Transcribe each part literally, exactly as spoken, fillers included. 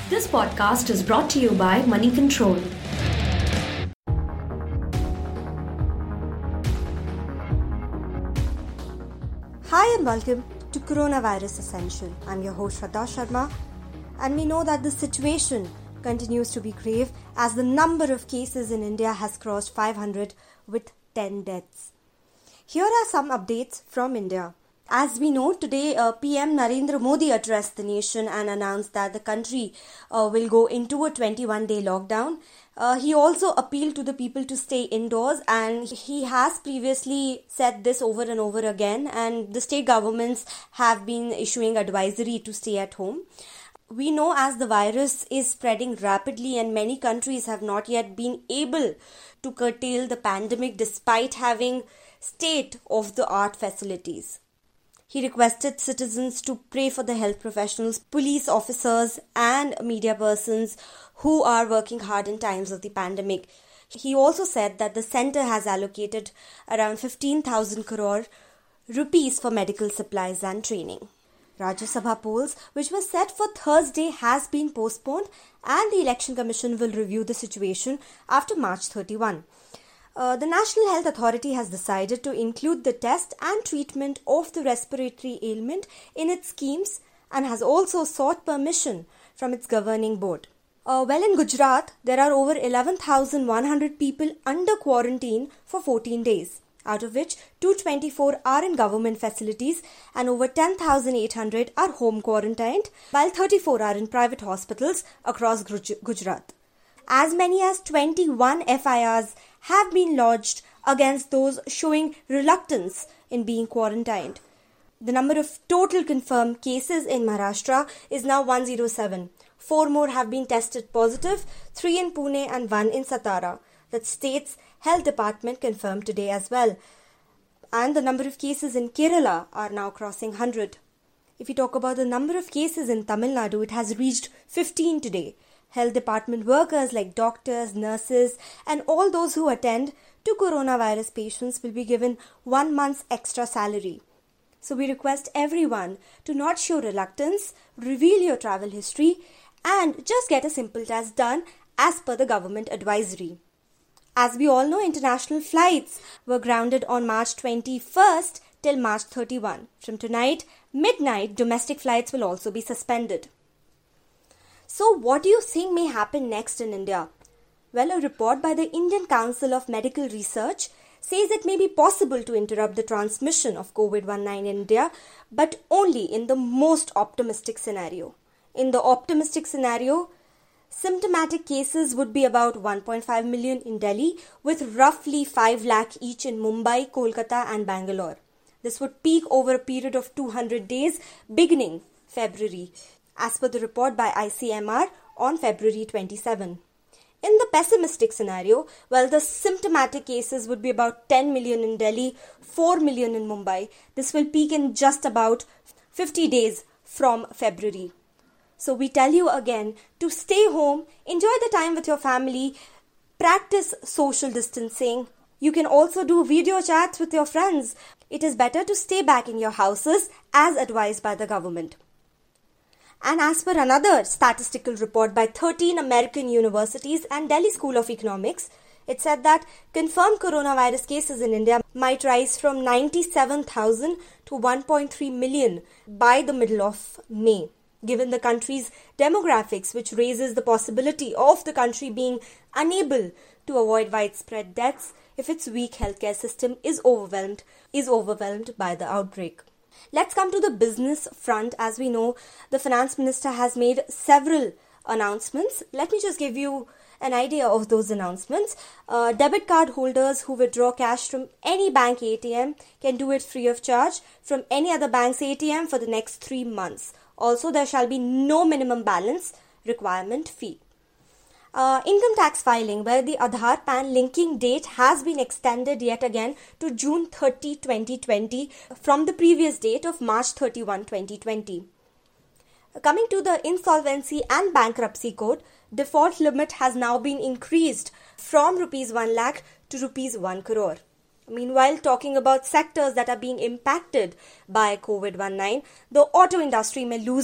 This podcast is brought to you by Money Control. Hi and welcome to Coronavirus Essential. I'm your host Shraddha Sharma, and we know that the situation continues to be grave as the number of cases in India has crossed five hundred with ten deaths. Here are some updates from India. As we know, today uh, P M Narendra Modi addressed the nation and announced that the country uh, will go into a twenty-one day lockdown. Uh, he also appealed to the people to stay indoors, and he has previously said this over and over again, and the state governments have been issuing advisory to stay at home. We know as the virus is spreading rapidly and many countries have not yet been able to curtail the pandemic despite having state-of-the-art facilities. He requested citizens to pray for the health professionals, police officers and media persons who are working hard in times of the pandemic. He also said that the centre has allocated around fifteen thousand crore rupees for medical supplies and training. Rajya Sabha polls, which were set for Thursday, has been postponed and the Election Commission will review the situation after March thirty-first. Uh, the National Health Authority has decided to include the test and treatment of the respiratory ailment in its schemes and has also sought permission from its governing board. Uh, well, in Gujarat, there are over eleven thousand one hundred people under quarantine for fourteen days, out of which two hundred twenty-four are in government facilities and over ten thousand eight hundred are home quarantined, while thirty-four are in private hospitals across Gujarat. As many as twenty-one F I Rs have been lodged against those showing reluctance in being quarantined. The number of total confirmed cases in Maharashtra is now one hundred seven. Four more have been tested positive, three in Pune and one in Satara. The state's health department confirmed today as well. And the number of cases in Kerala are now crossing one hundred. If you talk about the number of cases in Tamil Nadu, it has reached fifteen today. Health department workers like doctors, nurses and all those who attend to coronavirus patients will be given one month's extra salary. So we request everyone to not show reluctance, reveal your travel history and just get a simple test done as per the government advisory. As we all know, international flights were grounded on March twenty-first till March thirty-first. From tonight, midnight, domestic flights will also be suspended. So what do you think may happen next in India? Well, a report by the Indian Council of Medical Research says it may be possible to interrupt the transmission of COVID nineteen in India, but only in the most optimistic scenario. In the optimistic scenario, symptomatic cases would be about one point five million in Delhi, with roughly five lakh each in Mumbai, Kolkata and Bangalore. This would peak over a period of two hundred days beginning February, as per the report by I C M R on February twenty-seventh. In the pessimistic scenario, well, the symptomatic cases would be about ten million in Delhi, four million in Mumbai. This will peak in just about fifty days from February. So we tell you again to stay home, enjoy the time with your family, practice social distancing. You can also do video chats with your friends. It is better to stay back in your houses as advised by the government. And as per another statistical report by thirteen American universities and Delhi School of Economics, it said that confirmed coronavirus cases in India might rise from ninety-seven thousand to one point three million by the middle of May, given the country's demographics, which raises the possibility of the country being unable to avoid widespread deaths if its weak healthcare system is overwhelmed, is overwhelmed by the outbreak. Let's come to the business front. As we know, the finance minister has made several announcements. Let me just give you an idea of those announcements. Uh, debit card holders who withdraw cash from any bank A T M can do it free of charge from any other bank's A T M for the next three months. Also, there shall be no minimum balance requirement fee. Uh, income tax filing, where the Aadhaar PAN linking date has been extended yet again to June thirtieth, twenty twenty from the previous date of March thirty-first, twenty twenty. Coming to the Insolvency and Bankruptcy Code, default limit has now been increased from rupees one lakh to rupees one crore. Meanwhile, talking about sectors that are being impacted by COVID nineteen, the auto industry may lose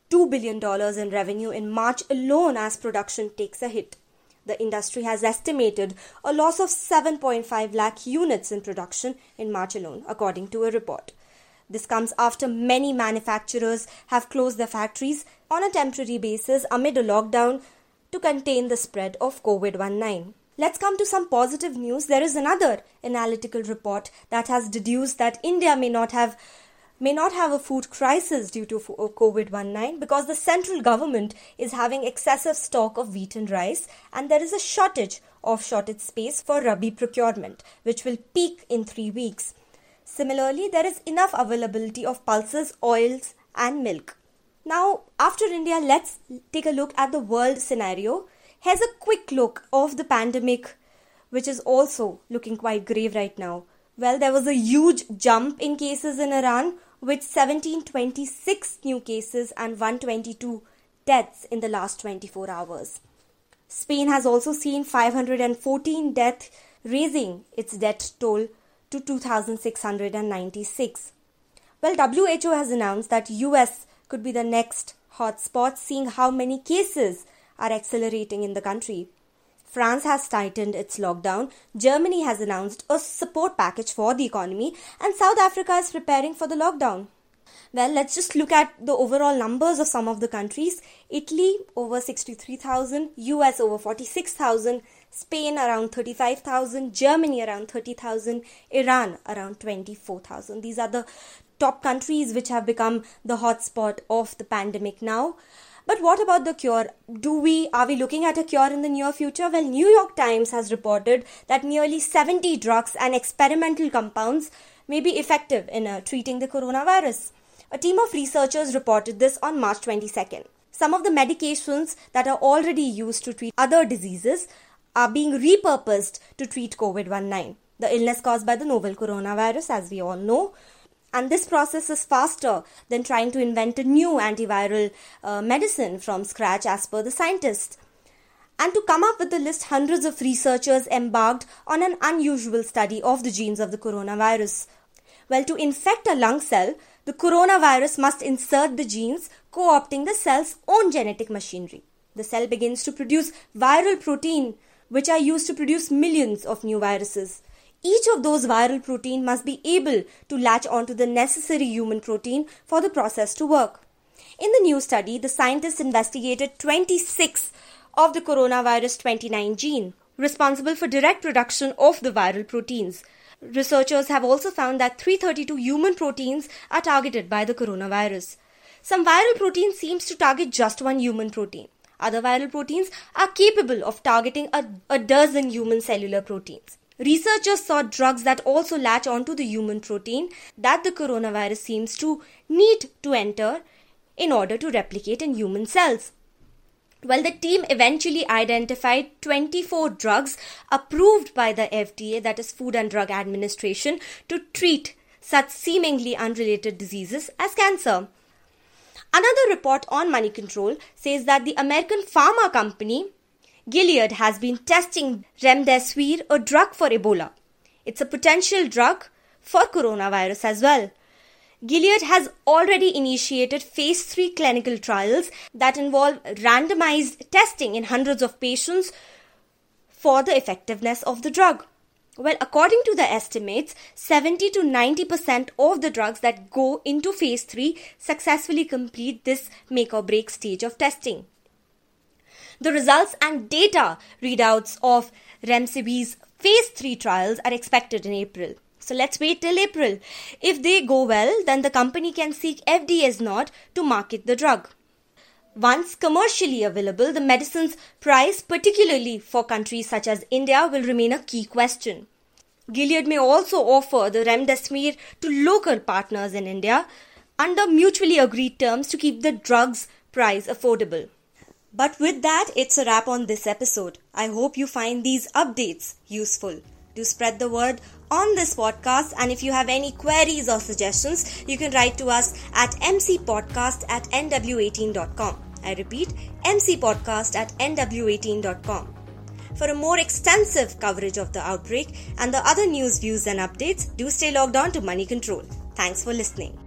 two billion dollars in revenue in March alone as production takes a hit. The industry has estimated a loss of seven point five lakh units in production in March alone, according to a report. This comes after many manufacturers have closed their factories on a temporary basis amid a lockdown to contain the spread of COVID nineteen. Let's come to some positive news. There is another analytical report that has deduced that India may not have may not have a food crisis due to COVID nineteen because the central government is having excessive stock of wheat and rice, and there is a shortage of shortage space for Rabi procurement, which will peak in three weeks. Similarly, there is enough availability of pulses, oils and milk. Now, after India, let's take a look at the world scenario. Here's a quick look of the pandemic, which is also looking quite grave right now. Well, there was a huge jump in cases in Iran with one thousand seven hundred twenty-six new cases and one hundred twenty-two deaths in the last twenty-four hours. Spain has also seen five hundred fourteen deaths, raising its death toll to two thousand six hundred ninety-six. Well, W H O has announced that U S could be the next hotspot, seeing how many cases are accelerating in the country. France has tightened its lockdown, Germany has announced a support package for the economy, and South Africa is preparing for the lockdown. Well, let's just look at the overall numbers of some of the countries. Italy over sixty-three thousand, U S over forty-six thousand, Spain around thirty-five thousand, Germany around thirty thousand, Iran around twenty-four thousand. These are the top countries which have become the hotspot of the pandemic now. But what about the cure? Do we, are we looking at a cure in the near future? Well, New York Times has reported that nearly seventy drugs and experimental compounds may be effective in uh, treating the coronavirus. A team of researchers reported this on March twenty-second. Some of the medications that are already used to treat other diseases are being repurposed to treat COVID nineteen, the illness caused by the novel coronavirus, as we all know. And this process is faster than trying to invent a new antiviral uh, medicine from scratch, as per the scientists. And to come up with the list, hundreds of researchers embarked on an unusual study of the genes of the coronavirus. Well, to infect a lung cell, the coronavirus must insert the genes, co-opting the cell's own genetic machinery. The cell begins to produce viral protein, which are used to produce millions of new viruses. Each of those viral protein must be able to latch onto the necessary human protein for the process to work. In the new study, the scientists investigated twenty-six of the coronavirus twenty-nine gene, responsible for direct production of the viral proteins. Researchers have also found that three hundred thirty-two human proteins are targeted by the coronavirus. Some viral proteins seems to target just one human protein. Other viral proteins are capable of targeting a, a dozen human cellular proteins. Researchers sought drugs that also latch onto the human protein that the coronavirus seems to need to enter in order to replicate in human cells. Well, the team eventually identified twenty-four drugs approved by the F D A, that is Food and Drug Administration, to treat such seemingly unrelated diseases as cancer. Another report on Money Control says that the American pharma company Gilead has been testing remdesivir, a drug for Ebola. It's a potential drug for coronavirus as well. Gilead has already initiated phase three clinical trials that involve randomized testing in hundreds of patients for the effectiveness of the drug. Well, according to the estimates, seventy to ninety percent of the drugs that go into phase three successfully complete this make or break stage of testing. The results and data readouts of remdesivir's phase three trials are expected in April. So let's wait till April. If they go well, then the company can seek F D A's nod to market the drug. Once commercially available, the medicine's price, particularly for countries such as India, will remain a key question. Gilead may also offer the remdesivir to local partners in India under mutually agreed terms to keep the drug's price affordable. But with that, it's a wrap on this episode. I hope you find these updates useful. Do spread the word on this podcast, and if you have any queries or suggestions, you can write to us at m c podcast at n w eighteen dot com. I repeat, m c podcast at n w eighteen dot com. For a more extensive coverage of the outbreak and the other news, views and updates, do stay logged on to Money Control. Thanks for listening.